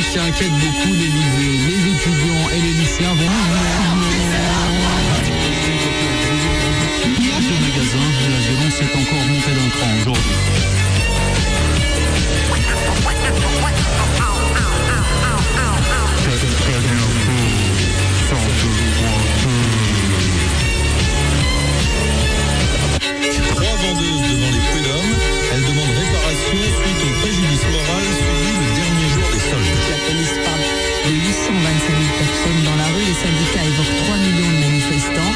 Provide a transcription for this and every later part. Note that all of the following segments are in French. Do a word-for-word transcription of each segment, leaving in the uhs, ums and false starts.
qui inquiète beaucoup les lycées. Les étudiants et les lycéens vont... Au magasin, la violence est encore montée d'un cran aujourd'hui. Trois vendeuses devant les prud'hommes, elles demandent réparation suite au préjudice moral subi le dernier jour des soldes. La police parle de huit cent vingt-cinq mille personnes dans la rue. Les syndicats évoquent trois millions de manifestants.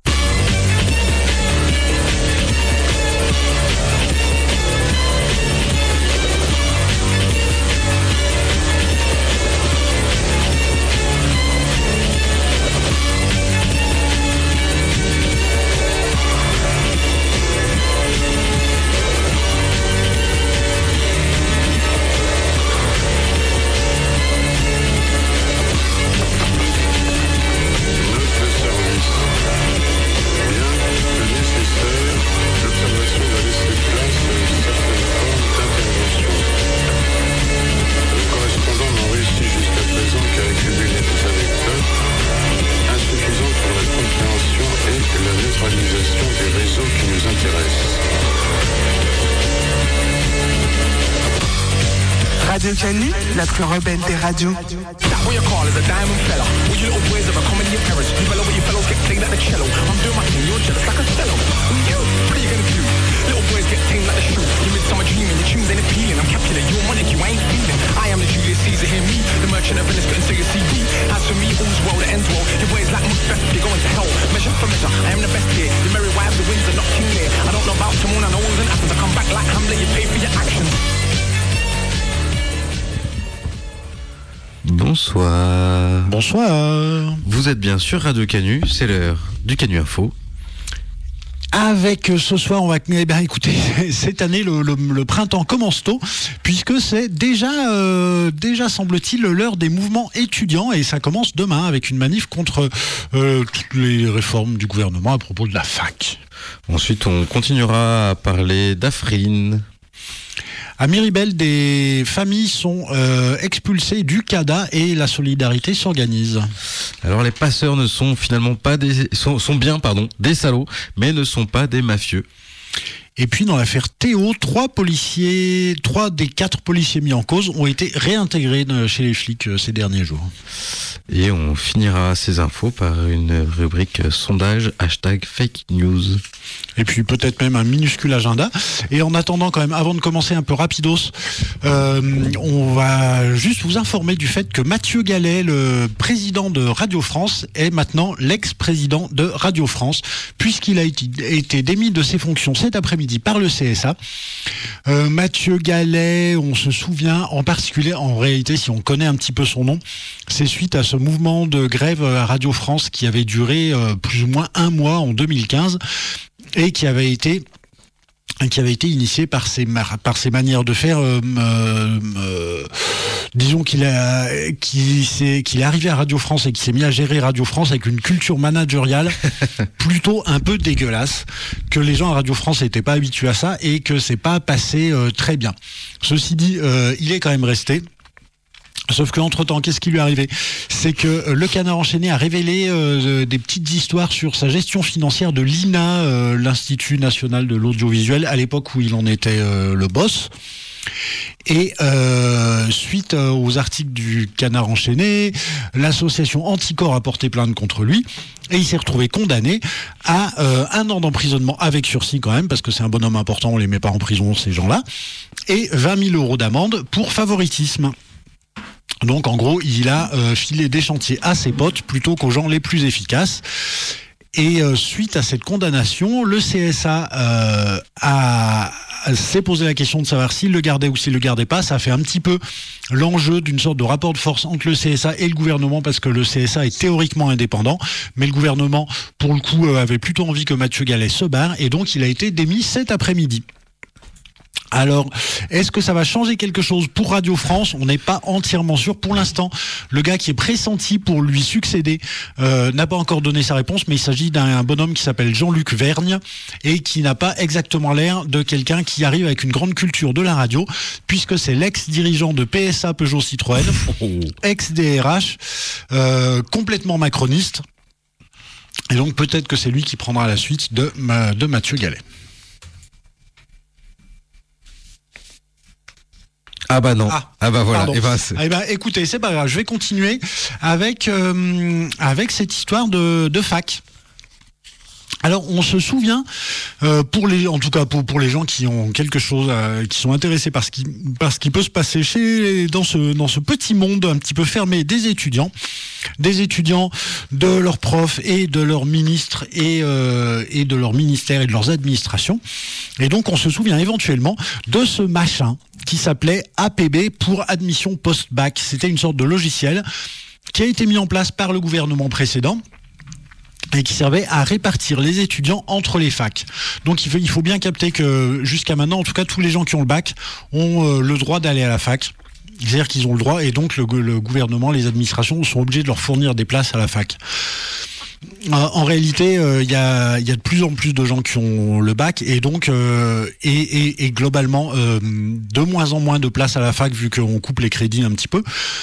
Radio Canu, la plus rebelle des radios. Bonsoir. Bonsoir. Vous êtes bien sur Radio Canu, c'est l'heure du Canu Info. Avec ce soir, on va eh bien, écoutez, cette année le, le, le printemps commence tôt, puisque c'est déjà, euh, déjà semble-t-il l'heure des mouvements étudiants, et ça commence demain avec une manif contre euh, toutes les réformes du gouvernement à propos de la fac. Ensuite, on continuera à parler d'Afrine. À Miribel, des familles sont euh, expulsées du C A D A et la solidarité s'organise. Alors les passeurs ne sont finalement pas des sont, sont bien pardon des salauds, mais ne sont pas des mafieux. Et puis dans l'affaire Théo, trois policiers, trois des quatre policiers mis en cause ont été réintégrés chez les flics ces derniers jours. Et on finira ces infos par une rubrique sondage hashtag fake news. Et puis peut-être même un minuscule agenda. Et en attendant quand même, avant de commencer un peu rapidos, euh, on va juste vous informer du fait que Mathieu Gallet, le président de Radio France, est maintenant l'ex-président de Radio France, puisqu'il a été, été démis de ses fonctions cet après-midi par le C S A. Euh, Mathieu Gallet, on se souvient en particulier, en réalité, si on connaît un petit peu son nom, c'est suite à ce mouvement de grève à Radio France qui avait duré euh, plus ou moins un mois en deux mille quinze et qui avait été qui avait été initié par ses par ses manières de faire. Euh, euh, euh, disons qu'il a qu'il s'est qu'il est arrivé à Radio France et qu'il s'est mis à gérer Radio France avec une culture managériale plutôt un peu dégueulasse, que les gens à Radio France n'étaient pas habitués à ça et que c'est pas passé euh, très bien. Ceci dit, euh, il est quand même resté. Sauf qu'entre-temps, qu'est-ce qui lui est arrivé ? C'est que le Canard enchaîné a révélé euh, des petites histoires sur sa gestion financière de l'I N A, euh, l'Institut national de l'audiovisuel, à l'époque où il en était euh, le boss. Et euh, suite euh, aux articles du Canard enchaîné, l'association Anticorps a porté plainte contre lui et il s'est retrouvé condamné à euh, un an d'emprisonnement avec sursis quand même, parce que c'est un bonhomme important, on les met pas en prison ces gens-là, et vingt mille euros d'amende pour favoritisme. Donc en gros, il a euh, filé des chantiers à ses potes plutôt qu'aux gens les plus efficaces. Et euh, suite à cette condamnation, le C S A euh, a, s'est posé la question de savoir s'il le gardait ou s'il le gardait pas. Ça a fait un petit peu l'enjeu d'une sorte de rapport de force entre le C S A et le gouvernement, parce que le C S A est théoriquement indépendant, mais le gouvernement, pour le coup, euh, avait plutôt envie que Mathieu Gallet se barre, et donc il a été démis cet après-midi. Alors, est-ce que ça va changer quelque chose pour Radio France ? On n'est pas entièrement sûr. Pour l'instant, le gars qui est pressenti pour lui succéder euh, n'a pas encore donné sa réponse, mais il s'agit d'un bonhomme qui s'appelle Jean-Luc Vergne et qui n'a pas exactement l'air de quelqu'un qui arrive avec une grande culture de la radio, puisque c'est l'ex-dirigeant de P S A Peugeot Citroën, ex-D R H, euh, complètement macroniste. Et donc peut-être que c'est lui qui prendra la suite de, de Mathieu Gallet. Ah bah non. Ah, ah bah voilà. Et bah, eh ben, écoutez, c'est pas grave. Je vais continuer avec euh, avec cette histoire de, de fac. Alors, on se souvient, euh, pour les, en tout cas pour, pour les gens qui ont quelque chose, euh, qui sont intéressés par ce qui, par ce qui peut se passer chez, dans ce, dans ce petit monde un petit peu fermé des étudiants, des étudiants, de leurs profs et de leurs ministres et, euh, et de leurs ministères et de leurs administrations. Et donc, on se souvient éventuellement de ce machin qui s'appelait A P B pour admission post-bac. C'était une sorte de logiciel qui a été mis en place par le gouvernement précédent et qui servait à répartir les étudiants entre les facs. Donc il faut, il faut bien capter que jusqu'à maintenant, en tout cas, tous les gens qui ont le bac ont euh, le droit d'aller à la fac. C'est-à-dire qu'ils ont le droit, et donc le, le gouvernement, les administrations sont obligés de leur fournir des places à la fac. Euh, en réalité, il euh, y, a, y a de plus en plus de gens qui ont le bac, et donc euh, et, et, et globalement euh, de moins en moins de places à la fac, vu qu'on coupe les crédits un petit peu.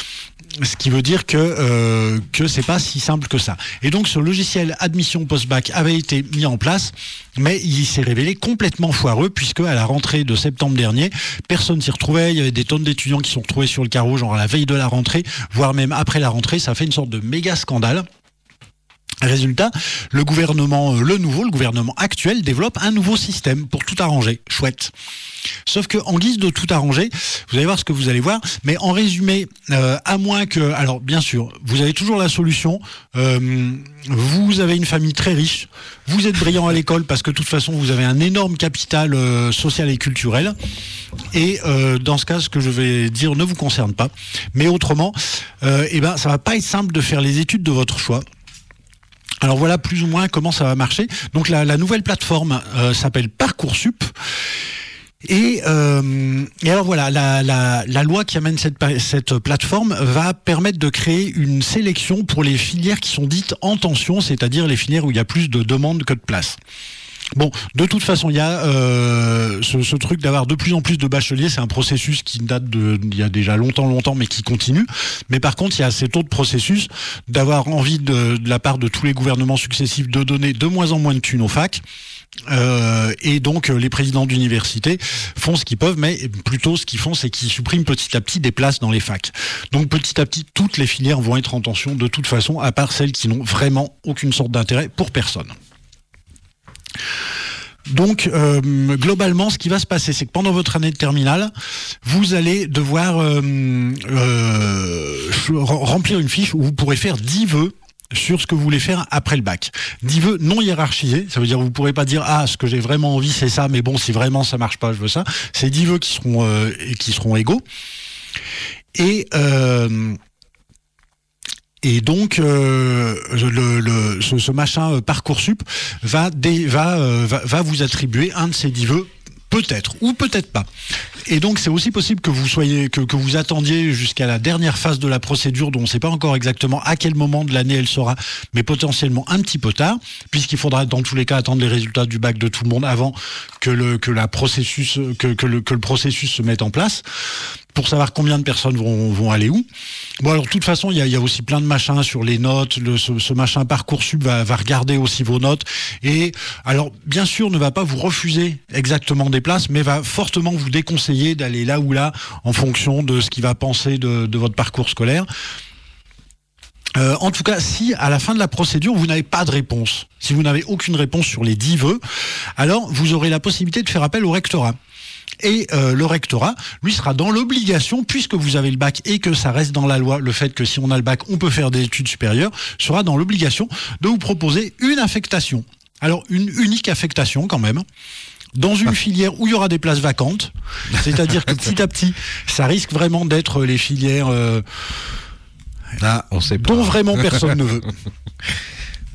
Ce qui veut dire que euh, que c'est pas si simple que ça. Et donc ce logiciel admission post-bac avait été mis en place, mais il s'est révélé complètement foireux, puisque à la rentrée de septembre dernier, personne s'y retrouvait. Il y avait des tonnes d'étudiants qui sont retrouvés sur le carreau, genre à la veille de la rentrée, voire même après la rentrée. Ça a fait une sorte de méga scandale. Résultat, le gouvernement, le nouveau, le gouvernement actuel développe un nouveau système pour tout arranger. Chouette. Sauf que en guise de tout arranger, vous allez voir ce que vous allez voir, mais en résumé, euh, à moins que... Alors bien sûr, vous avez toujours la solution, euh, vous avez une famille très riche, vous êtes brillant à l'école parce que de toute façon vous avez un énorme capital euh, social et culturel, et euh, dans ce cas, ce que je vais dire ne vous concerne pas. Mais autrement, euh, eh ben, ça va pas être simple de faire les études de votre choix. Alors voilà plus ou moins comment ça va marcher. Donc la, la nouvelle plateforme euh, s'appelle Parcoursup. Et, euh, et alors voilà, la, la, la loi qui amène cette, cette plateforme va permettre de créer une sélection pour les filières qui sont dites en tension, c'est-à-dire les filières où il y a plus de demandes que de places. Bon, de toute façon, il y a euh, ce, ce truc d'avoir de plus en plus de bacheliers, c'est un processus qui date de il y a déjà longtemps, longtemps, mais qui continue. Mais par contre, il y a cet autre processus d'avoir envie de, de la part de tous les gouvernements successifs de donner de moins en moins de thunes aux facs. Euh, et donc les présidents d'université font ce qu'ils peuvent, mais plutôt ce qu'ils font, c'est qu'ils suppriment petit à petit des places dans les facs. Donc petit à petit, toutes les filières vont être en tension de toute façon, à part celles qui n'ont vraiment aucune sorte d'intérêt pour personne. Donc euh, globalement, ce qui va se passer, c'est que pendant votre année de terminale, vous allez devoir euh, euh, remplir une fiche où vous pourrez faire dix vœux sur ce que vous voulez faire après le bac. dix vœux non hiérarchisés, ça veut dire que vous ne pourrez pas dire « Ah, ce que j'ai vraiment envie, c'est ça, mais bon, si vraiment ça marche pas, je veux ça ». C'est dix vœux qui seront, euh, qui seront égaux. Et... Euh, Et donc, euh, le, le, ce, ce machin euh, Parcoursup va, dé, va, euh, va, va vous attribuer un de ces dix vœux, peut-être, ou peut-être pas. Et donc, c'est aussi possible que vous soyez, que, que vous attendiez jusqu'à la dernière phase de la procédure, dont on ne sait pas encore exactement à quel moment de l'année elle sera, mais potentiellement un petit peu tard, puisqu'il faudra dans tous les cas attendre les résultats du bac de tout le monde avant que le, que la processus, que, que le, que le processus se mette en place, pour savoir combien de personnes vont, vont aller où. Bon, alors, de toute façon, il y a, y a aussi plein de machins sur les notes. Le, ce, ce machin Parcoursup va, va regarder aussi vos notes. Et, alors, bien sûr, ne va pas vous refuser exactement des places, mais va fortement vous déconseiller d'aller là ou là en fonction de ce qu'il va penser de, de votre parcours scolaire. Euh, en tout cas, si à la fin de la procédure, vous n'avez pas de réponse, si vous n'avez aucune réponse sur les dix vœux, alors vous aurez la possibilité de faire appel au rectorat. Et euh, le rectorat, lui, sera dans l'obligation, puisque vous avez le bac et que ça reste dans la loi, le fait que si on a le bac, on peut faire des études supérieures, sera dans l'obligation de vous proposer une affectation. Alors, une unique affectation quand même, dans une filière où il y aura des places vacantes, c'est-à-dire que petit à petit, ça risque vraiment d'être les filières euh, ah, on sait pas. dont vraiment personne ne veut.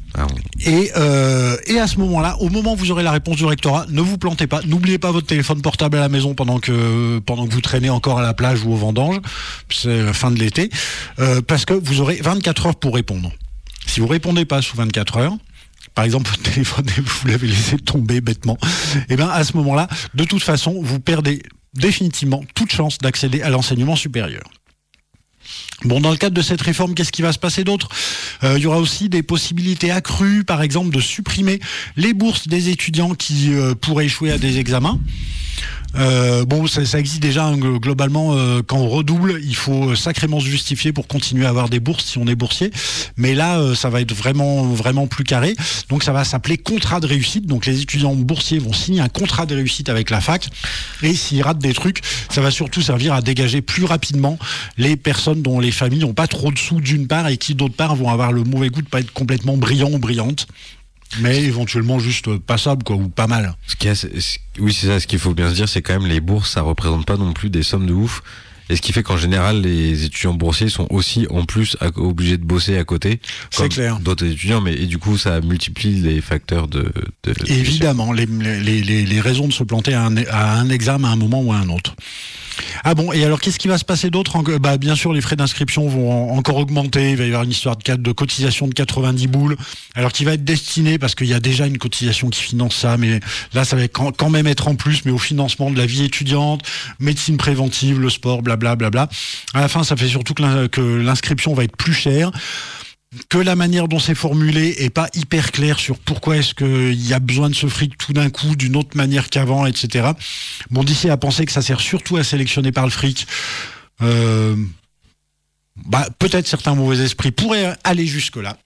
Ah, on... Et, euh, et à ce moment-là, au moment où vous aurez la réponse du rectorat, ne vous plantez pas. N'oubliez pas votre téléphone portable à la maison pendant que, pendant que vous traînez encore à la plage ou au vendange. C'est la fin de l'été. Euh, parce que vous aurez vingt-quatre heures pour répondre. Si vous répondez pas sous vingt-quatre heures, par exemple, votre téléphone, vous l'avez laissé tomber bêtement, et bien à ce moment-là, de toute façon, vous perdez définitivement toute chance d'accéder à l'enseignement supérieur. Bon, dans le cadre de cette réforme, qu'est-ce qui va se passer d'autre ? euh, Il y aura aussi des possibilités accrues, par exemple, de supprimer les bourses des étudiants qui euh, pourraient échouer à des examens. Euh, bon, ça, ça existe déjà hein, globalement. Euh, quand on redouble, il faut sacrément se justifier pour continuer à avoir des bourses si on est boursier. Mais là, euh, ça va être vraiment, vraiment plus carré. Donc, ça va s'appeler contrat de réussite. Donc, les étudiants boursiers vont signer un contrat de réussite avec la fac. Et s'ils ratent des trucs, ça va surtout servir à dégager plus rapidement les personnes dont les familles n'ont pas trop de sous d'une part et qui d'autre part vont avoir le mauvais goût de pas être complètement brillants ou brillantes. Mais éventuellement juste passable quoi, ou pas mal. Ce qui est, oui, c'est ça. Ce qu'il faut bien se dire, c'est quand même les bourses, ça représente pas non plus des sommes de ouf. Et ce qui fait qu'en général, les étudiants boursiers sont aussi en plus à, obligés de bosser à côté. C'est clair. D'autres étudiants, mais et du coup, ça multiplie les facteurs de. de Évidemment, les, les, les, les raisons de se planter à un, à un examen à un moment ou à un autre. Ah bon, et alors qu'est-ce qui va se passer d'autre ? Bah bien sûr, les frais d'inscription vont encore augmenter. Il va y avoir une histoire de, de cotisation de quatre-vingt-dix boules, alors qui va être destinée, parce qu'il y a déjà une cotisation qui finance ça, mais là ça va quand même être en plus, mais au financement de la vie étudiante, médecine préventive, le sport, blablabla. Bla, bla. À la fin, ça fait surtout que l'inscription va être plus chère, que la manière dont c'est formulé est pas hyper claire sur pourquoi est-ce qu'il y a besoin de ce fric tout d'un coup d'une autre manière qu'avant, et cetera. Bon, d'ici à penser que ça sert surtout à sélectionner par le fric, euh, bah, peut-être certains mauvais esprits pourraient aller jusque-là.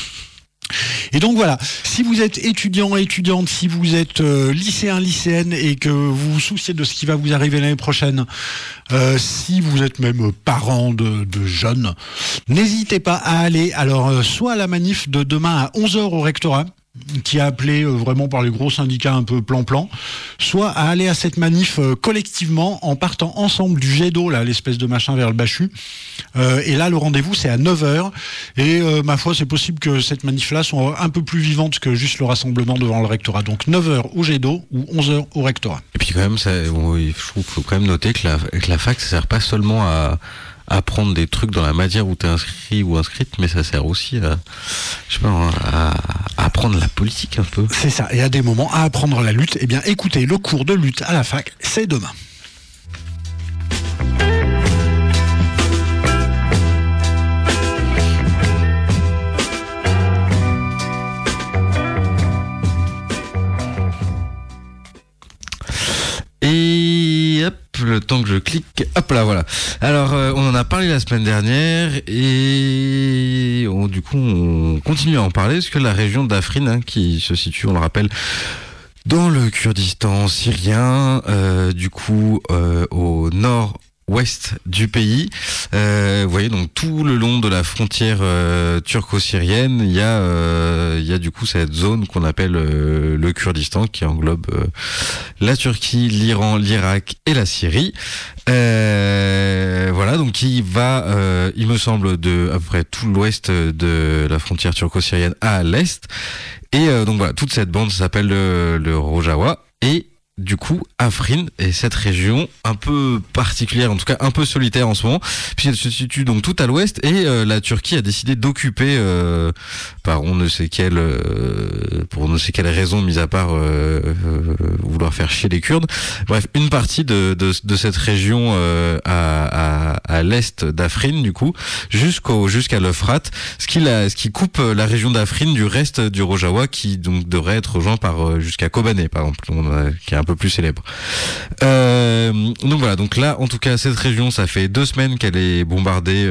Et donc voilà, si vous êtes étudiant, étudiante, si vous êtes euh, lycéen, lycéenne et que vous vous souciez de ce qui va vous arriver l'année prochaine, euh, si vous êtes même parent de, de jeunes, n'hésitez pas à aller alors euh, soit à la manif de demain à onze heures au rectorat, qui a appelé euh, vraiment par les gros syndicats un peu plan-plan, soit à aller à cette manif euh, collectivement en partant ensemble du jet d'eau, là, l'espèce de machin vers le Bachu. Euh, et là, le rendez-vous, c'est à neuf heures. Et euh, ma foi, c'est possible que cette manif-là soit un peu plus vivante que juste le rassemblement devant le rectorat. Donc neuf heures au jet d'eau ou onze heures au rectorat. Et puis quand même, ça, bon, je trouve qu'il faut quand même noter que la, que la fac, ça sert pas seulement à... apprendre des trucs dans la matière où tu es inscrit ou inscrite, mais ça sert aussi à, je sais pas, à, à apprendre la politique un peu. C'est ça, et à des moments à apprendre la lutte. Eh bien, écoutez, le cours de lutte à la fac, c'est demain. Et hop, le temps que je clique, hop là, voilà. Alors, euh, on en a parlé la semaine dernière et on, du coup, on continue à en parler parce que la région d'Afrin, hein, qui se situe, on le rappelle, dans le Kurdistan syrien, euh, du coup, euh, au nord ouest du pays. Euh, vous voyez, donc tout le long de la frontière euh, turco-syrienne, il y a euh, il y a du coup cette zone qu'on appelle euh, le Kurdistan, qui englobe euh, la Turquie, l'Iran, l'Irak et la Syrie. Euh, voilà, donc qui va, euh, il me semble, de à peu près tout l'ouest de la frontière turco-syrienne à l'est. Et euh, donc voilà, toute cette bande s'appelle le, le Rojawa. Et du coup, Afrin est cette région un peu particulière, en tout cas un peu solitaire en ce moment, puisqu'elle se situe donc tout à l'ouest et euh, la Turquie a décidé d'occuper, euh, par on ne sait quelle, euh, pour on ne sait quelle raison, mis à part euh, euh, vouloir faire chier les Kurdes. Bref, une partie de de, de cette région euh, à, à à l'est d'Afrin, du coup, jusqu'au jusqu'à l'Euphrate, ce qui la, ce qui coupe la région d'Afrin du reste du Rojawa, qui donc devrait être rejoint par jusqu'à Kobané, par exemple, on a, qui est un peu plus célèbre. Euh, donc voilà, donc là, en tout cas, cette région, ça fait deux semaines qu'elle est bombardée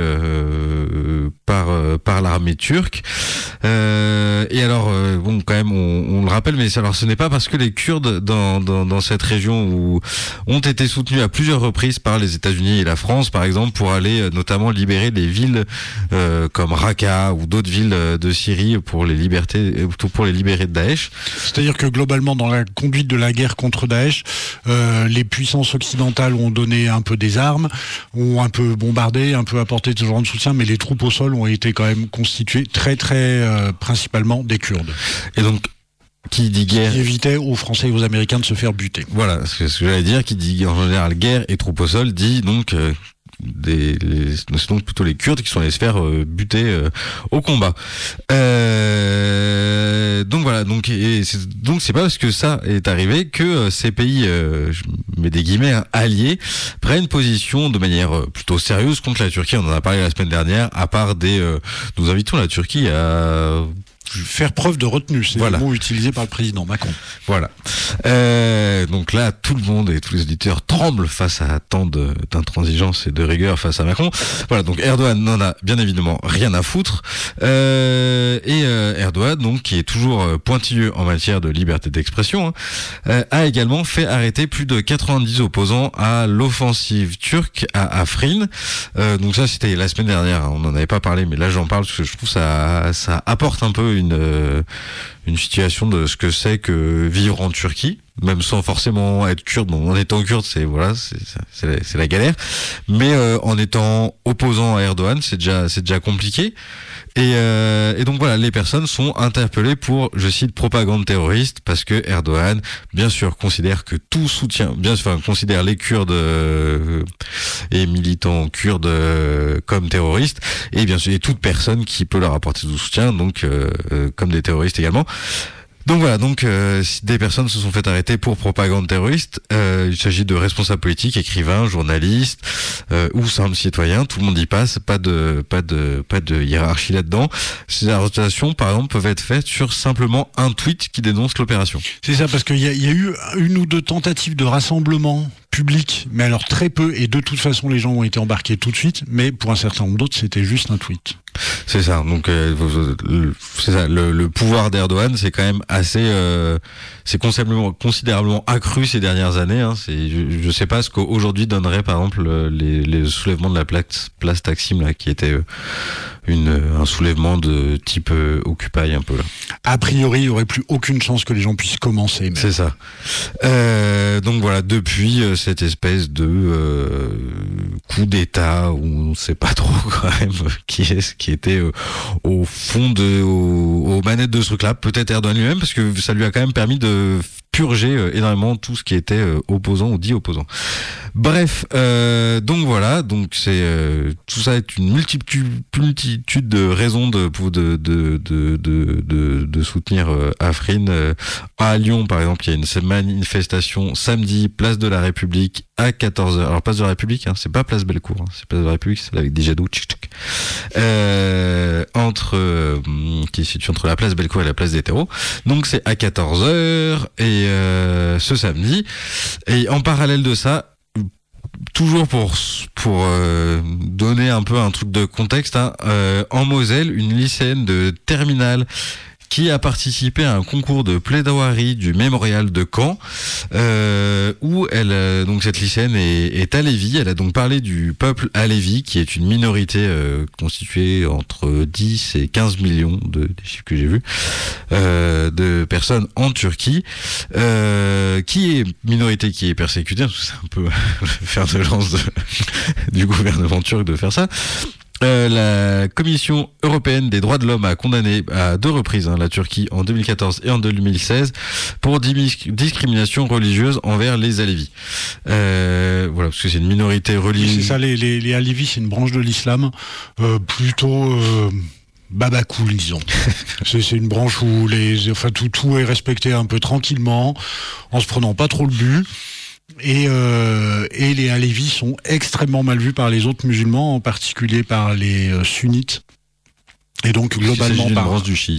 euh, par euh, par l'armée turque. Euh, et alors, euh, bon, quand même, on, on le rappelle, mais alors ce n'est pas parce que les Kurdes dans, dans, dans cette région où ont été soutenus à plusieurs reprises par les États-Unis et la France, par exemple, pour aller euh, notamment libérer des villes euh, comme Raqqa ou d'autres villes de Syrie pour les libertés, pour les libérer de Daesh. C'est-à-dire que globalement, dans la conduite de la guerre contre Daesh, euh, les puissances occidentales ont donné un peu des armes, ont un peu bombardé, un peu apporté ce genre de soutien, mais les troupes au sol ont été quand même constituées très très euh, principalement des Kurdes. Et donc, qui dit guerre, qui évitait aux Français et aux Américains de se faire buter. Voilà, ce que, ce que j'allais dire, qui dit en général guerre et troupes au sol, dit donc euh, des, les, c'est donc plutôt les Kurdes qui sont allés se faire euh, buter euh, au combat. Euh, donc voilà, donc et c'est, donc c'est pas parce que ça est arrivé que euh, ces pays, euh, je mets des guillemets, hein, alliés, prennent position de manière euh, plutôt sérieuse contre la Turquie. On en a parlé la semaine dernière. À part des, euh, nous invitons la Turquie à faire preuve de retenue, c'est voilà. Le mot utilisé par le président Macron. Voilà. Euh, donc là, tout le monde et tous les auditeurs tremblent face à tant de, d'intransigeance et de rigueur face à Macron. Voilà, donc Erdogan n'en a bien évidemment rien à foutre. Euh, et euh, Erdogan, donc qui est toujours pointilleux en matière de liberté d'expression, hein, euh, a également fait arrêter plus de quatre-vingt-dix opposants à l'offensive turque à Afrin. Euh, donc ça, c'était la semaine dernière. Hein, on n'en avait pas parlé, mais là j'en parle parce que je trouve ça ça apporte un peu une euh, une situation de ce que c'est que vivre en Turquie, même sans forcément être kurde. Bon, en étant kurde, c'est voilà, c'est c'est la, c'est la galère. Mais euh, en étant opposant à Erdogan, c'est déjà c'est déjà compliqué. Et, euh, et donc voilà, les personnes sont interpellées pour, je cite, propagande terroriste, parce que Erdogan, bien sûr, considère que tout soutien, bien sûr, enfin, considère les Kurdes euh, et militants kurdes euh, comme terroristes, et bien sûr, et toute personne qui peut leur apporter du soutien, donc euh, euh, comme des terroristes également. Donc voilà, donc euh, si des personnes se sont fait arrêter pour propagande terroriste, euh, il s'agit de responsables politiques, écrivains, journalistes euh, ou simples citoyens, tout le monde y passe, pas de pas de pas de hiérarchie là-dedans. Ces arrestations, par exemple, peuvent être faites sur simplement un tweet qui dénonce l'opération. C'est ça, parce qu'il y a, il y a eu une ou deux tentatives de rassemblement public, mais alors très peu, et de toute façon les gens ont été embarqués tout de suite, mais pour un certain nombre d'autres c'était juste un tweet. C'est ça, donc euh, c'est ça, le, le pouvoir d'Erdogan c'est quand même assez, euh, c'est considérablement, considérablement accru ces dernières années. Hein. C'est, je, je sais pas ce qu'aujourd'hui donnerait par exemple les, les soulèvements de la place, place Taksim là, qui était une, un soulèvement de type euh, Occupy un peu là. A priori, il n'y aurait plus aucune chance que les gens puissent commencer. Même. C'est ça. Euh, donc voilà, depuis euh, cette espèce de euh, coup d'État où on ne sait pas trop quand même qui est qui était euh, au fond de au, aux manettes de ce truc-là, peut-être Erdogan lui-même, parce que ça lui a quand même permis de purger euh, énormément tout ce qui était euh, opposant ou dit opposant. Bref, euh, donc voilà, donc c'est euh, tout ça est une multitude, multitude de raisons de de de de de, de, de soutenir euh, Afrin. Euh, à Lyon, par exemple, il y a une manifestation samedi, place de la République à quatorze heures. Alors place de la République, hein, c'est pas place Bellecour, hein, c'est place de la République, c'est avec des jadous, tchic, tchic. Euh, entre euh, qui se situe entre la place Bellecour et la place des Terreaux. Donc c'est à quatorze heures et euh, ce samedi. Et en parallèle de ça, toujours pour pour euh, donner un peu un truc de contexte, hein, euh, en Moselle, une lycéenne de terminale qui a participé à un concours de plaidoirie du mémorial de Caen, euh, où elle, euh, donc cette lycéenne est, est alévi. Elle a donc parlé du peuple alévi, qui est une minorité euh, constituée entre dix et quinze millions de des chiffres que j'ai vus, euh, de personnes en Turquie, euh, qui est minorité qui est persécutée. C'est un peu faire de lance de, du gouvernement turc de faire ça. Euh, la Commission européenne des droits de l'homme a condamné à deux reprises hein, la Turquie en deux mille quatorze et en deux mille seize pour dis- discrimination religieuse envers les Alévis. Euh, voilà, parce que c'est une minorité religieuse. C'est ça, les, les, les Alévis, c'est une branche de l'islam euh, plutôt euh, baba cool, disons. c'est, c'est une branche où les, enfin tout, tout est respecté un peu tranquillement, en se prenant pas trop le but. Et, euh, et les Alévis sont extrêmement mal vus par les autres musulmans, en particulier par les euh, sunnites. Et donc globalement c'est par branche du chiisme.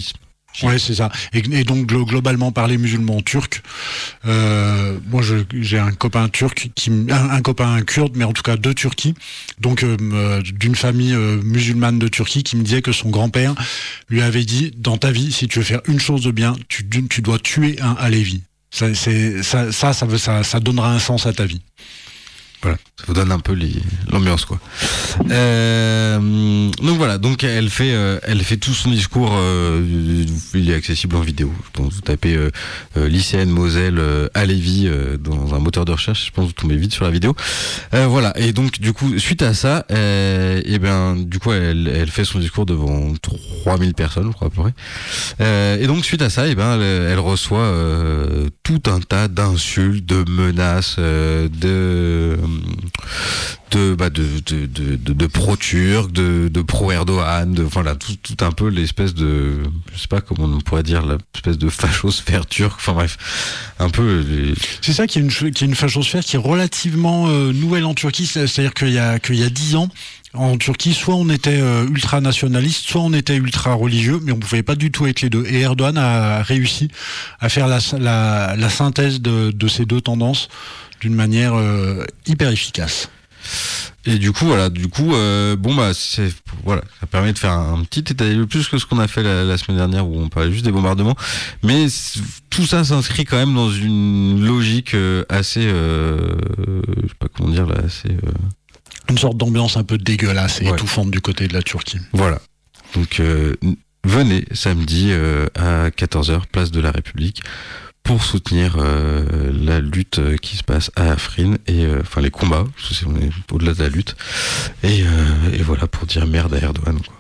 Ouais, c'est ça. Et, et donc globalement, par les musulmans turcs, euh, moi je, j'ai un copain turc, qui, un, un copain kurde, mais en tout cas de Turquie, donc euh, d'une famille euh, musulmane de Turquie, qui me disait que son grand-père lui avait dit, dans ta vie, si tu veux faire une chose de bien, tu, tu dois tuer un Alevi. Ça, c'est, ça, ça, ça, veut, ça, ça donnera un sens à ta vie. Voilà, ça vous donne un peu les, l'ambiance, quoi. Euh, donc voilà, donc elle fait, euh, elle fait tout son discours. Euh, il est accessible en vidéo. Donc vous tapez euh, euh, lycéenne Moselle euh, Alevi euh, dans un moteur de recherche. Je pense que vous tombez vite sur la vidéo. Euh, voilà. Et donc du coup, suite à ça, euh, et ben du coup, elle, elle fait son discours devant trois mille personnes, je crois à peu près. Euh, et donc suite à ça, et ben elle, elle reçoit euh, tout un tas d'insultes, de menaces, euh, de de bah de de de, de, de pro-turc, de de pro-Erdogan, de voilà tout tout un peu l'espèce de, je sais pas comment on pourrait dire, l'espèce de fachosphère turque, enfin bref, un peu les... C'est ça qui est une qui est une fachosphère qui est relativement euh, nouvelle en Turquie, c'est-à-dire qu'il y a qu'il y a dix ans en Turquie, soit on était euh, ultra nationaliste, soit on était ultra religieux, mais on pouvait pas du tout être les deux. Et Erdogan a réussi à faire la la, la synthèse de de ces deux tendances d'une manière euh, hyper efficace. Et du coup, voilà, du coup, euh, bon bah, c'est, voilà, ça permet de faire un, un petit état des lieux, plus que ce qu'on a fait la, la semaine dernière où on parlait juste des bombardements. Mais tout ça s'inscrit quand même dans une logique euh, assez, euh, je sais pas comment dire là, assez. Euh... Une sorte d'ambiance un peu dégueulasse et ouais. étouffante du côté de la Turquie. Voilà. Donc euh, venez samedi euh, à quatorze heures, place de la République, pour soutenir euh, la lutte qui se passe à Afrin et euh, enfin les combats, parce que on est au-delà de la lutte, et, euh, et voilà, pour dire merde à Erdogan, quoi.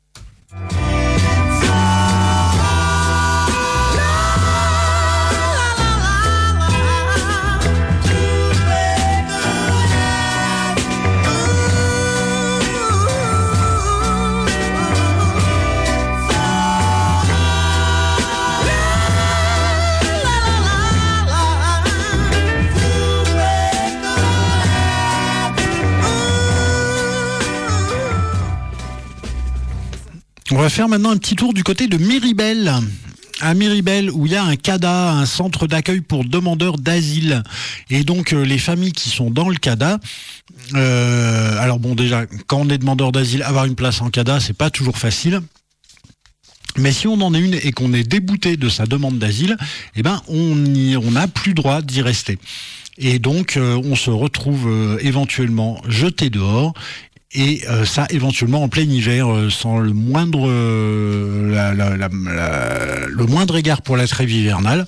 On va faire maintenant un petit tour du côté de Miribel. À Miribel, où il y a un CADA, un centre d'accueil pour demandeurs d'asile. Et donc, euh, les familles qui sont dans le CADA, euh, alors bon, déjà, quand on est demandeur d'asile, avoir une place en CADA, c'est pas toujours facile. Mais si on en est une et qu'on est débouté de sa demande d'asile, eh ben, on y, on n'a plus droit d'y rester. Et donc, euh, on se retrouve euh, éventuellement jeté dehors. Et euh, ça, éventuellement en plein hiver, euh, sans le moindre, euh, la, la, la, la, le moindre égard pour la trêve hivernale.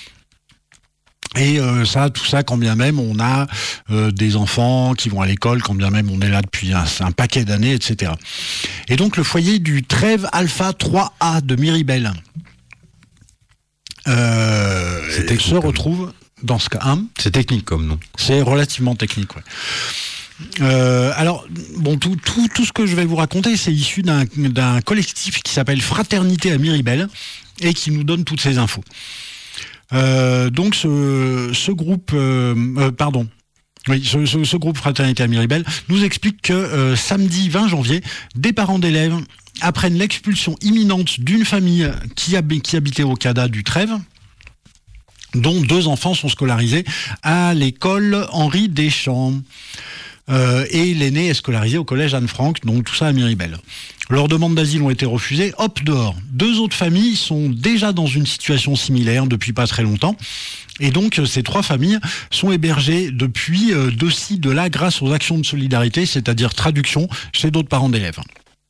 Et euh, ça, tout ça, quand bien même on a euh, des enfants qui vont à l'école, quand bien même on est là depuis un, un paquet d'années, et cetera. Et donc le foyer du Trève Alpha trois A de Miribel euh, se retrouve dans ce cas. Hein, c'est technique comme nom. C'est relativement technique, ouais. Euh, alors, bon, tout, tout, tout ce que je vais vous raconter, c'est issu d'un, d'un collectif qui s'appelle Fraternité à Miribel et qui nous donne toutes ces infos. Euh, donc, ce, ce groupe, euh, euh, pardon, oui, ce, ce, ce groupe Fraternité à Miribel nous explique que euh, samedi vingt janvier, des parents d'élèves apprennent l'expulsion imminente d'une famille qui, hab- qui habitait au CADA du Trève, dont deux enfants sont scolarisés à l'école Henri Deschamps. Euh, et l'aîné est scolarisé au collège Anne-Franck, donc tout ça à Miribel. Leurs demandes d'asile ont été refusées, hop, dehors. Deux autres familles sont déjà dans une situation similaire depuis pas très longtemps, et donc ces trois familles sont hébergées depuis euh, de-ci, de là, grâce aux actions de solidarité, c'est-à-dire traduction chez d'autres parents d'élèves.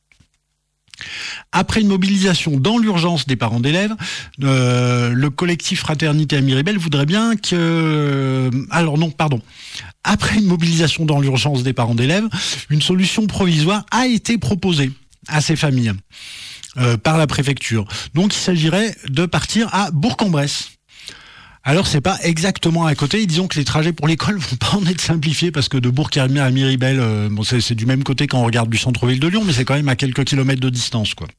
Après une mobilisation dans l'urgence des parents d'élèves, euh, le collectif Fraternité à Miribel voudrait bien que... Alors non, pardon. Après une mobilisation dans l'urgence des parents d'élèves, une solution provisoire a été proposée à ces familles euh, par la préfecture. Donc il s'agirait de partir à Bourg-en-Bresse. Alors c'est pas exactement à côté, et disons que les trajets pour l'école vont pas en être simplifiés parce que de Bourg à Miribel, euh, bon, c'est, c'est du même côté quand on regarde du centre-ville de Lyon, mais c'est quand même à quelques kilomètres de distance, quoi.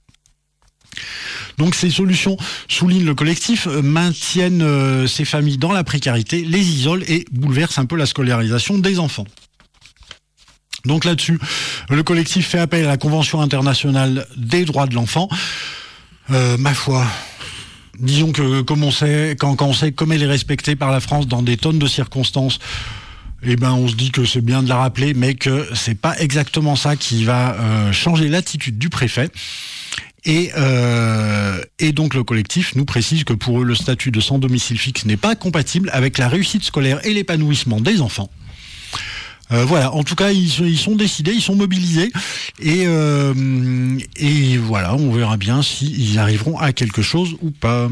Donc ces solutions, souligne le collectif, euh, maintiennent euh, ces familles dans la précarité, les isolent et bouleversent un peu la scolarisation des enfants. Donc là-dessus, le collectif fait appel à la Convention internationale des droits de l'enfant, euh, ma foi. Disons que comme on sait, quand, quand on sait comme elle est respectée par la France dans des tonnes de circonstances, eh ben on se dit que c'est bien de la rappeler, mais que c'est pas exactement ça qui va euh, changer l'attitude du préfet. Et, euh, et donc le collectif nous précise que pour eux le statut de sans domicile fixe n'est pas compatible avec la réussite scolaire et l'épanouissement des enfants. Euh, voilà, en tout cas ils, ils sont décidés, ils sont mobilisés et, euh, et voilà, on verra bien s'ils arriveront à quelque chose ou pas.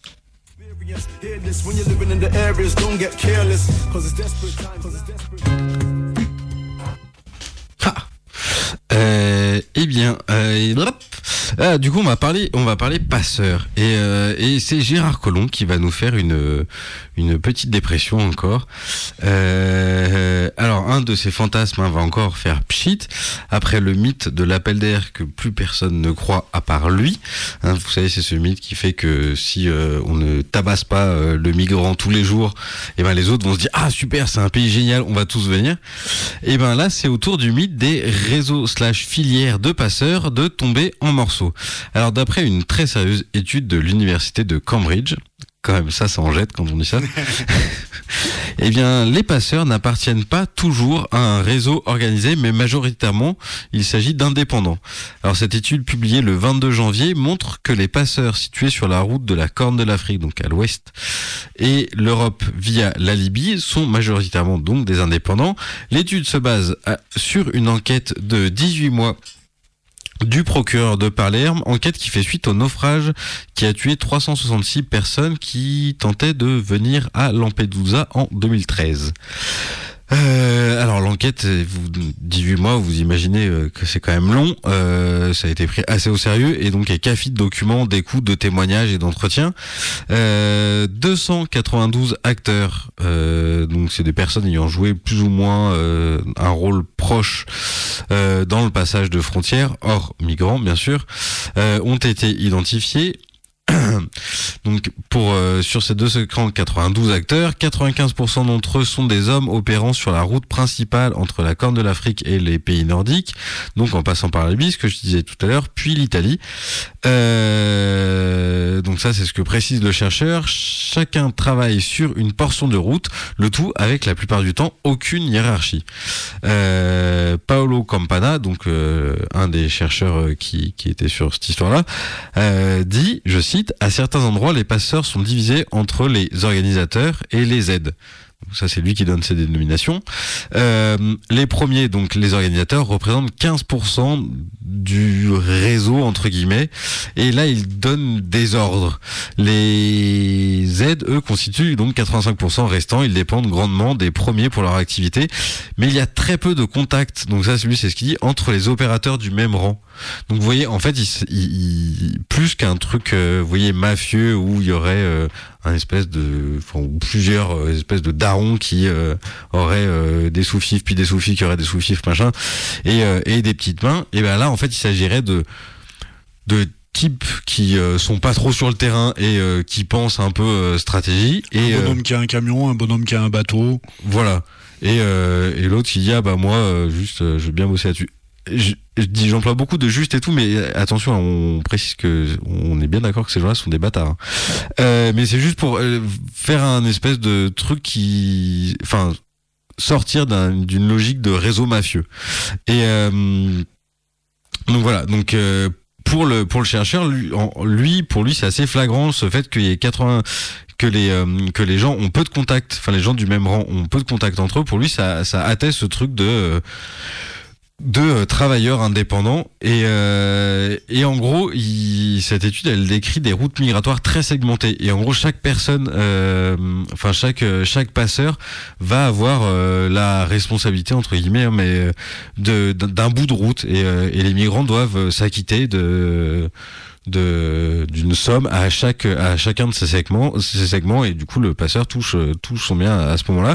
Ah. Euh, eh bien, euh, ah, du coup, on va parler, on va parler passeur, et, euh, et c'est Gérard Collomb qui va nous faire une une petite dépression encore. Euh, alors, un de ses fantasmes hein, va encore faire pchit après le mythe de l'appel d'air que plus personne ne croit à part lui. Hein, vous savez, c'est ce mythe qui fait que si euh, on ne tabasse pas euh, le migrant tous les jours, et ben les autres vont se dire ah super, c'est un pays génial, on va tous venir. Et ben là, c'est autour du mythe des réseaux slash filières de passeurs de tomber en morceaux. Alors d'après une très sérieuse étude de l'université de Cambridge, quand même ça, ça en jette quand on dit ça, eh bien les passeurs n'appartiennent pas toujours à un réseau organisé, mais majoritairement il s'agit d'indépendants. Alors cette étude publiée le vingt-deux janvier montre que les passeurs situés sur la route de la Corne de l'Afrique, donc à l'ouest, et l'Europe via la Libye sont majoritairement donc des indépendants. L'étude se base à, sur une enquête de dix-huit mois du procureur de Palerme, enquête qui fait suite au naufrage qui a tué trois cent soixante-six personnes qui tentaient de venir à Lampedusa en deux mille treize. Euh, alors l'enquête, vous, dix-huit mois, vous imaginez que c'est quand même long, euh, ça a été pris assez au sérieux, et donc il y a café de documents, d'écoutes, de témoignages et d'entretiens. Euh, deux cent quatre-vingt-douze acteurs, euh, donc c'est des personnes ayant joué plus ou moins euh, un rôle proche euh, dans le passage de frontières, hors migrants bien sûr, euh, ont été identifiés. Donc pour euh, sur ces deux cent quatre-vingt-douze acteurs, quatre-vingt-quinze pour cent d'entre eux sont des hommes opérant sur la route principale entre la Corne de l'Afrique et les pays nordiques, donc en passant par la Libye, ce que je disais tout à l'heure, puis l'Italie. Euh, donc ça c'est ce que précise le chercheur. Chacun travaille sur une portion de route, le tout avec la plupart du temps aucune hiérarchie. Euh, Paolo Campana, donc euh, un des chercheurs qui, qui était sur cette histoire-là, euh, dit, je cite, à certains endroits, les passeurs sont divisés entre les organisateurs et les aides. Donc ça, c'est lui qui donne ces dénominations. Euh, les premiers, donc les organisateurs, représentent quinze pour cent du réseau, entre guillemets. Et là, ils donnent des ordres. Les aides, eux, constituent donc quatre-vingt-cinq pour cent restants. Ils dépendent grandement des premiers pour leur activité. Mais il y a très peu de contacts. Donc ça, lui, c'est ce qu'il dit, entre les opérateurs du même rang. Donc vous voyez, en fait, il, il, il, plus qu'un truc, euh, vous voyez, mafieux, où il y aurait euh, un espèce de, enfin, ou plusieurs euh, espèces de darons qui euh, auraient euh, des sous-fifs, puis des sous-fifs qui auraient des sous-fifs, machin, et, euh, et des petites mains. Et ben là, en fait, il s'agirait de de types qui euh, sont pas trop sur le terrain et euh, qui pensent un peu euh, stratégie. Et, un bonhomme euh, qui a un camion, un bonhomme qui a un bateau. Voilà. Et, euh, et l'autre qui dit ah bah moi euh, juste euh, je veux bien bosser là-dessus. Je, je dis, j'emploie beaucoup de juste et tout, mais attention, on précise que on est bien d'accord que ces gens-là sont des bâtards. Hein. Euh, mais c'est juste pour euh, faire un espèce de truc qui, enfin, sortir d'un, d'une logique de réseau mafieux. Et euh, donc voilà, donc. Euh, Pour le pour le chercheur, lui, en, lui pour lui c'est assez flagrant ce fait qu'il y ait quatre-vingts que les euh, que les gens ont peu de contacts, enfin les gens du même rang ont peu de contacts entre eux. Pour lui, ça ça atteste ce truc de euh, de euh, travailleurs indépendants et euh, et en gros, il, cette étude elle décrit des routes migratoires très segmentées et en gros chaque personne, euh, enfin chaque chaque passeur va avoir euh, la responsabilité entre guillemets, hein, mais de d'un bout de route et, euh, et les migrants doivent s'acquitter de de d'une somme à chaque à chacun de ces segments ces segments et du coup le passeur touche touche son bien à ce moment-là.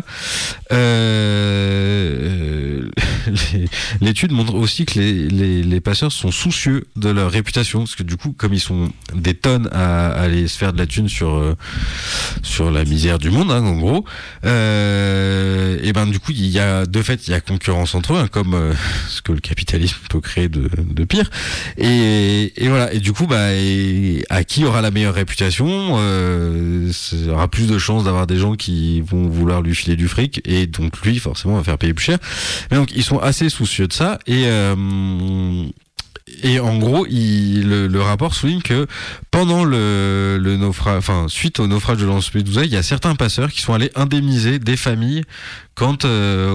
Euh, les, l'étude montre aussi que les, les les passeurs sont soucieux de leur réputation parce que du coup comme ils sont des tonnes à, à aller se faire de la thune sur euh, sur la misère du monde, hein, en gros, euh, et ben du coup il y a de fait il y a concurrence entre eux, hein, comme euh, ce que le capitalisme peut créer de de pire et et voilà et du coup bah bah, et à qui aura la meilleure réputation, euh, aura plus de chances d'avoir des gens qui vont vouloir lui filer du fric, et donc lui forcément va faire payer plus cher. Mais donc ils sont assez soucieux de ça, et euh, et en gros, il, le, le rapport souligne que pendant le, le naufrage, enfin suite au naufrage de Lampedusa, il y a certains passeurs qui sont allés indemniser des familles quand euh,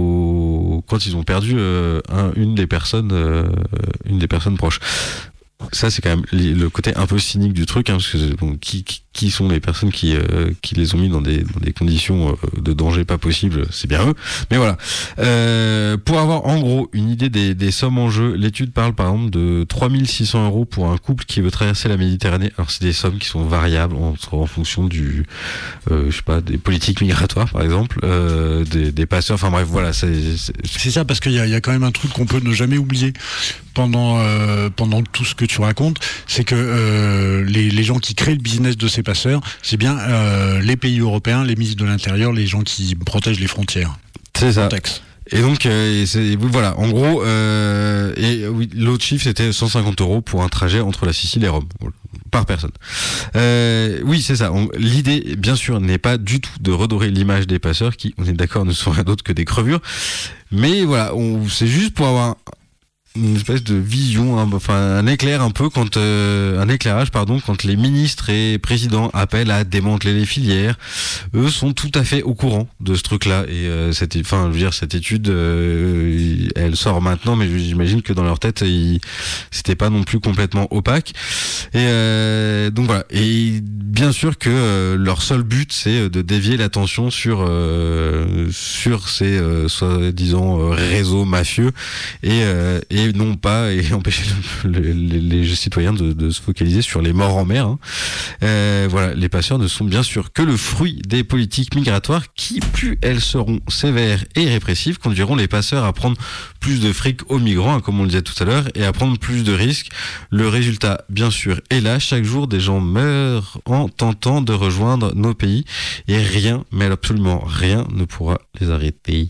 au, quand ils ont perdu euh, un, une des personnes, euh, une des personnes proches. Ça, c'est quand même le côté un peu cynique du truc, hein, parce que bon, qui, qui, qui sont les personnes qui, euh, qui les ont mis dans des, dans des conditions euh, de danger pas possible, c'est bien eux. Mais voilà. Euh, pour avoir en gros une idée des, des sommes en jeu, l'étude parle par exemple de trois mille six cents euros pour un couple qui veut traverser la Méditerranée. Alors c'est des sommes qui sont variables en, en fonction du, euh, je sais pas, des politiques migratoires par exemple, euh, des, des passeurs. Enfin bref, voilà. C'est, c'est... c'est ça, parce qu'il y a, il y a quand même un truc qu'on peut ne jamais oublier pendant euh, pendant tout ce que tu racontes, c'est que euh, les, les gens qui créent le business de ces passeurs, c'est bien euh, les pays européens, les ministres de l'Intérieur, les gens qui protègent les frontières. C'est ça. Frontex. Et donc, euh, c'est, voilà, en gros, euh, et oui, l'autre chiffre c'était cent cinquante euros pour un trajet entre la Sicile et Rome, par personne. Euh, oui, c'est ça. On, l'idée, bien sûr, n'est pas du tout de redorer l'image des passeurs, qui, on est d'accord, ne sont rien d'autre que des crevures. Mais voilà, on, c'est juste pour avoir une espèce de vision, hein, enfin un éclair un peu quand euh, un éclairage pardon quand les ministres et présidents appellent à démanteler les filières. Eux sont tout à fait au courant de ce truc-là, et euh, cette, enfin je veux dire cette étude, euh, elle sort maintenant, mais j'imagine que dans leur tête, il, c'était pas non plus complètement opaque. Et euh, donc voilà. Et bien sûr que euh, leur seul but, c'est de dévier l'attention sur euh, sur ces euh, soi-disant euh, réseaux mafieux, et euh, et non pas et empêcher le, le, les, les citoyens de, de se focaliser sur les morts en mer. Hein. Euh, voilà, les passeurs ne sont bien sûr que le fruit des politiques migratoires qui, plus elles seront sévères et répressives, conduiront les passeurs à prendre plus de fric aux migrants, hein, comme on le disait tout à l'heure, et à prendre plus de risques. Le résultat, bien sûr, est là. Chaque jour, des gens meurent en tentant de rejoindre nos pays, et rien, mais absolument rien, ne pourra les arrêter.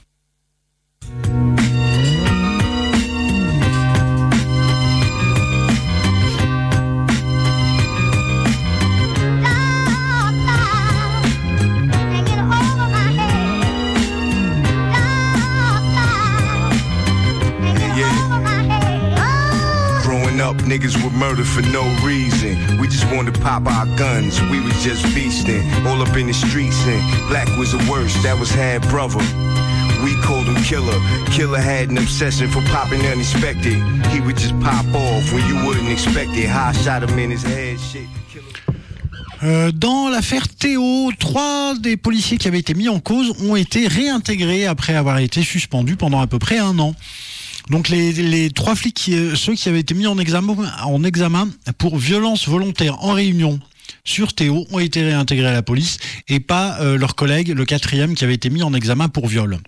Up, niggas were murdered for no reason. We just wanted to pop our guns. We was just feasting, all up in the streets, and black was the worst. That was half brother. We called him killer. Killer had an obsession for popping unexpected. He would just pop off when you wouldn't expect it. High shot him in his head, shit. Euh, dans l'affaire Théo, trois des policiers qui avaient été mis en cause ont été réintégrés après avoir été suspendus pendant à peu près un an. Donc les, les trois flics, qui, ceux qui avaient été mis en examen, en examen pour violence volontaire en réunion sur Théo, ont été réintégrés à la police, et pas euh, leur collègue, le quatrième, qui avait été mis en examen pour viol.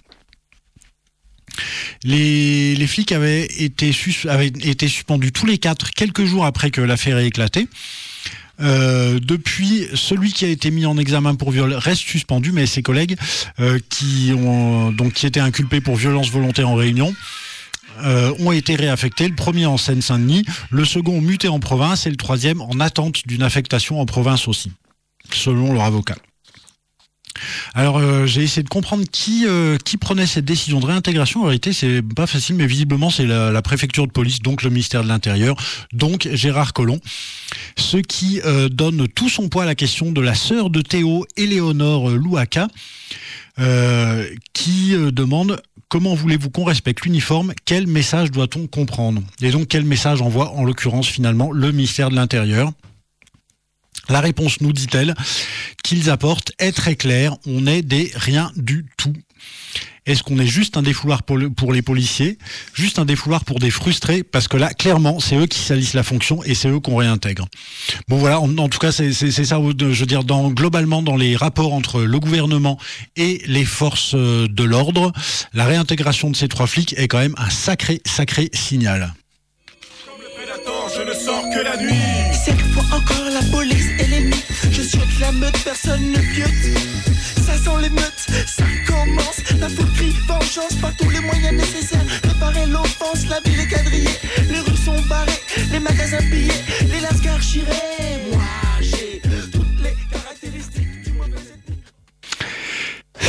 Les, les flics avaient été, sus, avaient été suspendus tous les quatre quelques jours après que l'affaire ait éclaté. Euh, depuis, celui qui a été mis en examen pour viol reste suspendu, mais ses collègues euh, qui ont donc qui étaient inculpés pour violence volontaire en réunion Euh, ont été réaffectés, le premier en Seine-Saint-Denis, le second muté en province, et le troisième en attente d'une affectation en province aussi, selon leur avocat. Alors euh, j'ai essayé de comprendre qui euh, qui prenait cette décision de réintégration. En réalité, c'est pas facile, mais visiblement c'est la, la préfecture de police, donc le ministère de l'Intérieur, donc Gérard Collomb, ce qui euh, donne tout son poids à la question de la sœur de Théo, Éléonore Louaka, euh, qui euh, demande: comment voulez-vous qu'on respecte l'uniforme? Quel message doit-on comprendre? Et donc, quel message envoie, en l'occurrence, finalement, le ministère de l'Intérieur? La réponse, nous dit-elle, qu'ils apportent est très claire: on est des rien du tout. Est-ce qu'on est juste un défouloir pour, le, pour les policiers, juste un défouloir pour des frustrés? Parce que là, clairement, c'est eux qui salissent la fonction, et c'est eux qu'on réintègre. Bon voilà, en, en tout cas, c'est, c'est, c'est ça, je veux dire, dans, globalement, dans les rapports entre le gouvernement et les forces de l'ordre, la réintégration de ces trois flics est quand même un sacré, sacré signal. Comme le prédateur, je ne sors que la nuit. Cette fois encore, la police et l'ennemi. Je suis avec la meute, personne ne piote. Ça sent l'émeute, ça commence. La foule crie vengeance par tous les moyens nécessaires. Réparer l'offense, la ville est quadrillée. Les rues sont barrées, les magasins pillés. Les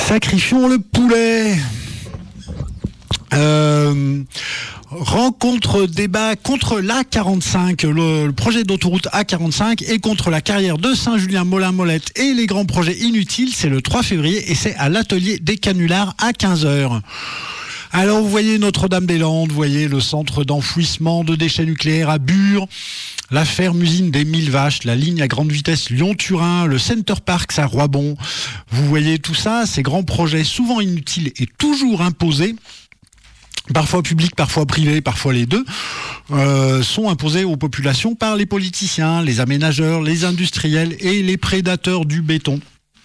Sacrifions le poulet. Euh, rencontre débat contre l'A quarante-cinq, le, le projet d'autoroute A quarante-cinq et contre la carrière de Saint-Julien-Molin-Molette et les grands projets inutiles, c'est le trois février et c'est à l'atelier des canulars à quinze heures. Alors vous voyez Notre-Dame-des-Landes, vous voyez le centre d'enfouissement de déchets nucléaires à Bure, la ferme-usine des Mille Vaches, la ligne à grande vitesse Lyon-Turin, le Center Parks à Roibon. Vous voyez tout ça, ces grands projets souvent inutiles et toujours imposés, parfois publics, parfois privés, parfois les deux, euh, sont imposés aux populations par les politiciens, les aménageurs, les industriels et les prédateurs du béton.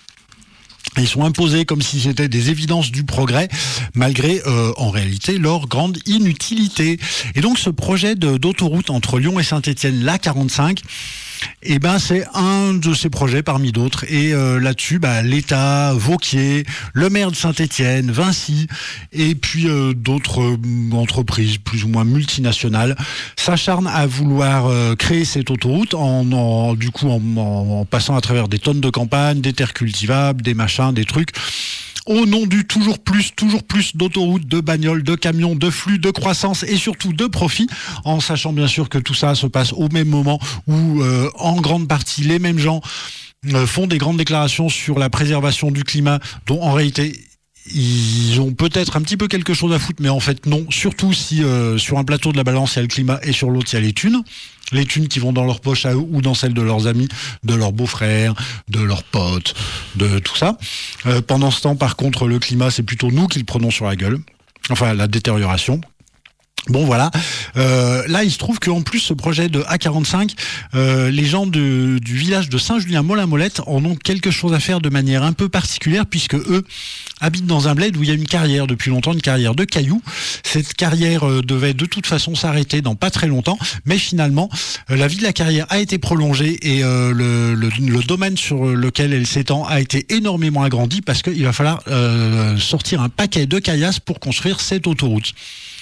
Ils sont imposés comme si c'était des évidences du progrès, malgré euh, en réalité leur grande inutilité. Et donc ce projet de, d'autoroute entre Lyon et Saint-Étienne, l'A quarante-cinq, eh ben c'est un de ces projets parmi d'autres. Et euh, là-dessus, bah, l'État, Vauquier, le maire de Saint-Étienne, Vinci, et puis euh, d'autres euh, entreprises plus ou moins multinationales s'acharnent à vouloir euh, créer cette autoroute en, en du coup en, en, en passant à travers des tonnes de campagne, des terres cultivables, des machins, des trucs. Au nom du toujours plus, toujours plus d'autoroutes, de bagnoles, de camions, de flux, de croissance et surtout de profit, en sachant bien sûr que tout ça se passe au même moment où, euh, en grande partie, les mêmes gens euh, font des grandes déclarations sur la préservation du climat, dont en réalité ils ont peut-être un petit peu quelque chose à foutre, mais en fait non, surtout si euh, sur un plateau de la balance il y a le climat et sur l'autre il y a les thunes. Les thunes qui vont dans leur poche à eux ou dans celles de leurs amis, de leurs beaux-frères, de leurs potes, de tout ça. Euh, pendant ce temps, par contre, le climat, c'est plutôt nous qui le prenons sur la gueule. Enfin, la détérioration. Bon voilà, euh, là il se trouve qu'en plus ce projet de A quarante-cinq, euh, les gens de, du village de Saint-Julien-Molin-Molette en ont quelque chose à faire de manière un peu particulière puisque eux habitent dans un bled où il y a une carrière depuis longtemps, une carrière de cailloux. Cette carrière euh, devait de toute façon s'arrêter dans pas très longtemps, mais finalement euh, la vie de la carrière a été prolongée et euh, le, le, le domaine sur lequel elle s'étend a été énormément agrandi parce qu'il va falloir euh, sortir un paquet de caillasses pour construire cette autoroute.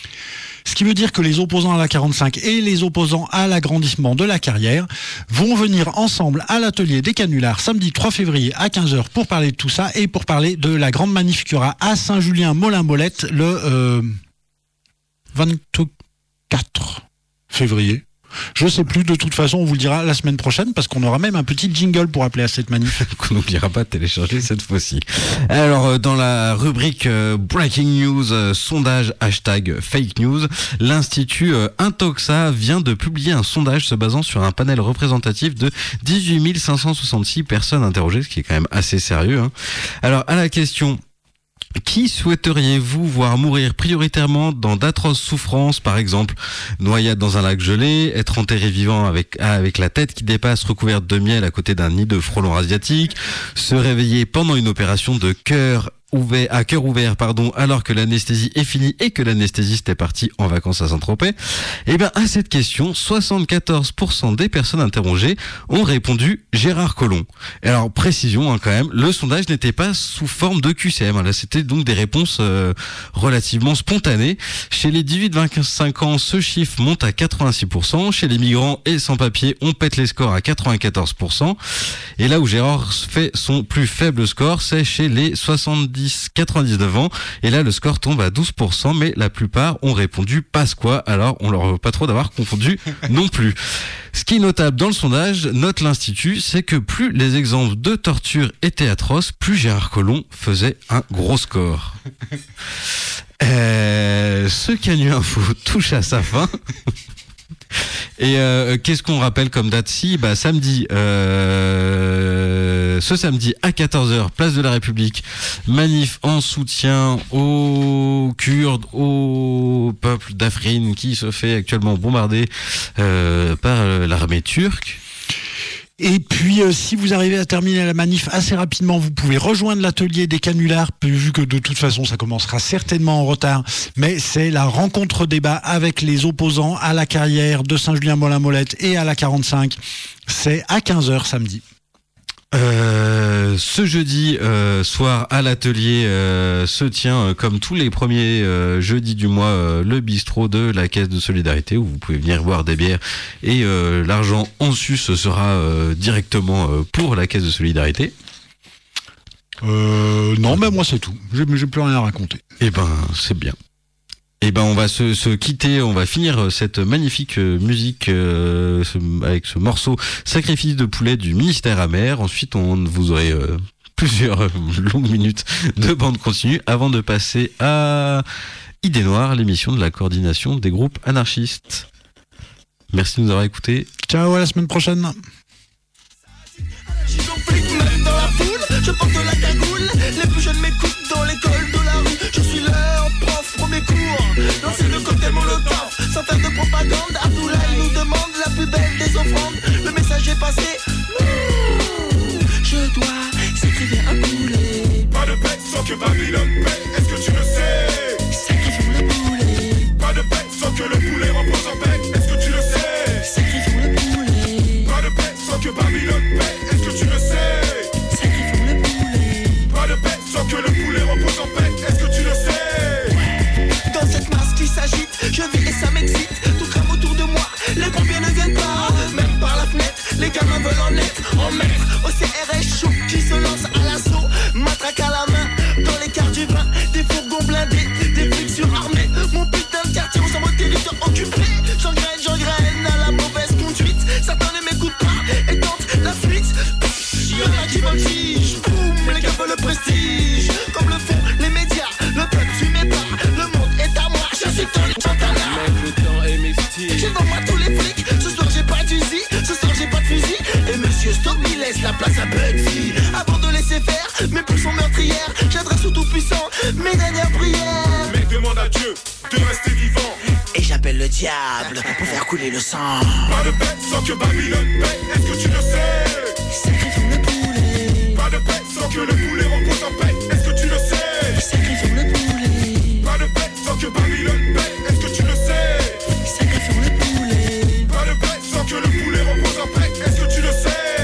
Ce qui veut dire que les opposants à la quarante-cinq et les opposants à l'agrandissement de la carrière vont venir ensemble à l'atelier des canulars samedi trois février à quinze heures pour parler de tout ça et pour parler de la grande manif qu'il y aura à Saint-Julien-Molin-Molette le euh, vingt-quatre février. Je sais plus, de toute façon on vous le dira la semaine prochaine parce qu'on aura même un petit jingle pour appeler à cette manif. Qu'on n'oubliera pas de télécharger cette fois-ci. Alors dans la rubrique euh, Breaking News, euh, sondage hashtag Fake News, l'Institut euh, Intoxa vient de publier un sondage se basant sur un panel représentatif de dix-huit mille cinq cent soixante-six personnes interrogées, ce qui est quand même assez sérieux, hein. Alors à la question: qui souhaiteriez-vous voir mourir prioritairement dans d'atroces souffrances, par exemple noyade dans un lac gelé, être enterré vivant avec avec la tête qui dépasse recouverte de miel à côté d'un nid de frelons asiatiques, se réveiller pendant une opération de cœur ouvert, à cœur ouvert, pardon, alors que l'anesthésie est finie et que l'anesthésiste est parti en vacances à Saint-Tropez? Eh bien, à cette question, soixante-quatorze pour cent des personnes interrogées ont répondu Gérard Collomb. Et alors, précision, hein, quand même, le sondage n'était pas sous forme de Q C M. Là, c'était donc des réponses euh, relativement spontanées. Chez les dix-huit vingt-cinq ans, ce chiffre monte à quatre-vingt-six pour cent. Chez les migrants et sans-papiers, on pète les scores à quatre-vingt-quatorze pour cent. Et là où Gérard fait son plus faible score, c'est chez les soixante-dix quatre-vingt-dix-neuf ans, et là le score tombe à douze pour cent, mais la plupart ont répondu Pasqua, alors on leur veut pas trop d'avoir confondu non plus. Ce qui est notable dans le sondage, note l'Institut, c'est que plus les exemples de torture étaient atroces, plus Gérard Collomb faisait un gros score. Euh, ce Canu Info touche à sa fin. Et euh, qu'est-ce qu'on rappelle comme date? Si, bah samedi, euh, ce samedi à quatorze heures, place de la République, manif en soutien aux Kurdes, au peuple d'Afrine qui se fait actuellement bombarder euh, par euh, l'armée turque. Et puis, euh, si vous arrivez à terminer la manif assez rapidement, vous pouvez rejoindre l'atelier des canulars, vu que de toute façon, ça commencera certainement en retard. Mais c'est la rencontre débat avec les opposants à la carrière de Saint-Julien-Molin-Molette et à la quarante-cinq. C'est à quinze heures samedi. Euh, ce jeudi euh, soir à l'atelier euh, se tient euh, comme tous les premiers euh, jeudis du mois euh, le bistrot de la Caisse de Solidarité où vous pouvez venir boire des bières et euh, l'argent en sus sera euh, directement euh, pour la Caisse de Solidarité. Euh, Euh, non, mais moi c'est tout. J'ai, j'ai plus rien à raconter. Eh ben, c'est bien. Eh ben, on va se, se quitter, on va finir cette magnifique musique euh, ce, avec ce morceau Sacrifice de poulet du Ministère amer. Ensuite, on vous aurez euh, plusieurs longues minutes de bande continue avant de passer à Idée Noire, l'émission de la coordination des groupes anarchistes. Merci de nous avoir écoutés. Ciao, à la semaine prochaine. Même dans la foule, je porte la cagoule. Les plus jeunes m'écoutent dans l'école de la rue. Je suis leur prof, premier cours. Lancer le cocktail Molotov, sans faire de propagande. Abdoulaye nous demande la plus belle des offrandes. Le message est passé. Je dois sacrifier un poulet. Pas de bête sans que Babylone paie. Est-ce que tu le sais? Sacrifions le poulet. Pas de bête sans que le poulet repose en paix. Est-ce que tu le sais? Sacrifions le poulet. Pas de bête sans que Babylone paie. Est-ce que tu le sais? Sacrifions le poulet. Pas de bête sans que le poulet repose en paix. Est-ce que tu le sais? Dans cette masse qui s'agite, je vis et ça m'excite. Tout crame autour de moi, les pompiers ne viennent pas. Même par la fenêtre, les gamins veulent en être en maître. Au C R S chaud qui se lance à l'assaut. Matraque à la main, dans les quarts du vin. Des fourgons blindés, des flics surarmés. Mon putain de quartier ressemble au territoire occupé. J'engraine, j'engraine à la mauvaise conduite. Certains ne m'écoutent pas et tentent la fuite. Y'en a qui voltigent, boum, les gars veulent le prestige. Comme le font les médias, le peuple suit mes pas. Le monde est à moi, je suis dans les chantanas. Mec, le temps est mystique. J'ai dans moi tous les flics, ce soir j'ai pas d'usi, ce soir j'ai pas de fusil. Et monsieur Stock me laisse la place à Bugsy. Avant de laisser faire, mes pulsions meurtrières, j'adresse au tout-puissant mes dernières prières. Mec, demande à Dieu de rester vivant. Et j'appelle le diable pour faire couler le sang. Pas de bête sans que Babylone paie. Est-ce que tu le sais? Sacrifions le poulet. Pas de bête sans que le poulet repose en paix. Est-ce que tu le sais? Sacrifions le poulet. Pas de bête sans que Babylone paie. Est-ce que tu le sais? Sacrifions le poulet. Pas de bête sans que le poulet repose en paix. Est-ce que tu le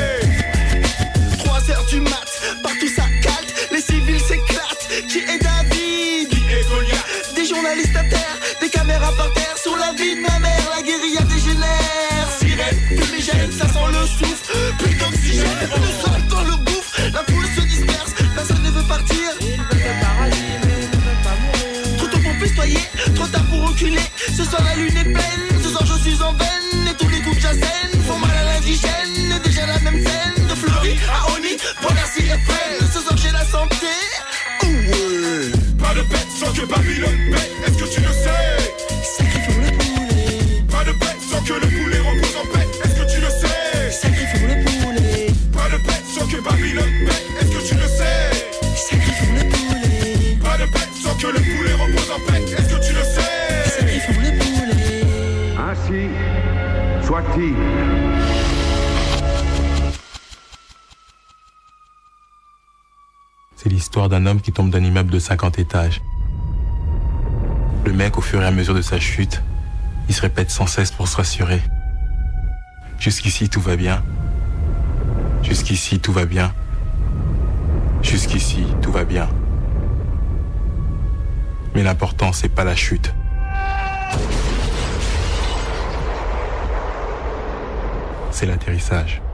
sais? Trois heures du mat, partout ça calte. Les civils s'éclatent. Qui est David? Qui est Goliath? Des journalistes à terre, des caméras par terre. Sur la vie de ma mère, la guérilla dégénère. Sirène, fumigène, ça sent le souffle. Plus d'oxygène, le sol dans le gouffre. La foule se disperse, personne ne veut partir. Ils veulent pas rallier, mais ils ne veulent pas mourir. Trop tôt pour festoyer, trop tard pour reculer. Ce soir la lune est pleine, ce soir je suis en veine. Et tous les coups que j'assène font mal à l'indigène. Et déjà la même scène, de Fleury à Oni, Bonassi et Fresne. Ce soir j'ai la santé. Oh ouais. Pas de bête sans que Babylone paie. Est-ce que tu le sais? Sacrifions le poulet. Pas de bête sans que le poulet repose en paix. Est-ce que tu le sais? Sacrifions le poulet. Pas de bête sans que Babylone paie. Est-ce que tu le sais? Sacrifions le poulet. Pas de bête sans que le poulet repose en paix. Est-ce que tu le sais? Sacrifions le poulet. Ainsi soit-il. C'est l'histoire d'un homme qui tombe d'un immeuble de cinquante étages. Le mec, au fur et à mesure de sa chute, il se répète sans cesse pour se rassurer. Jusqu'ici, tout va bien. Jusqu'ici, tout va bien. Jusqu'ici, tout va bien. Mais l'important, c'est pas la chute. C'est l'atterrissage.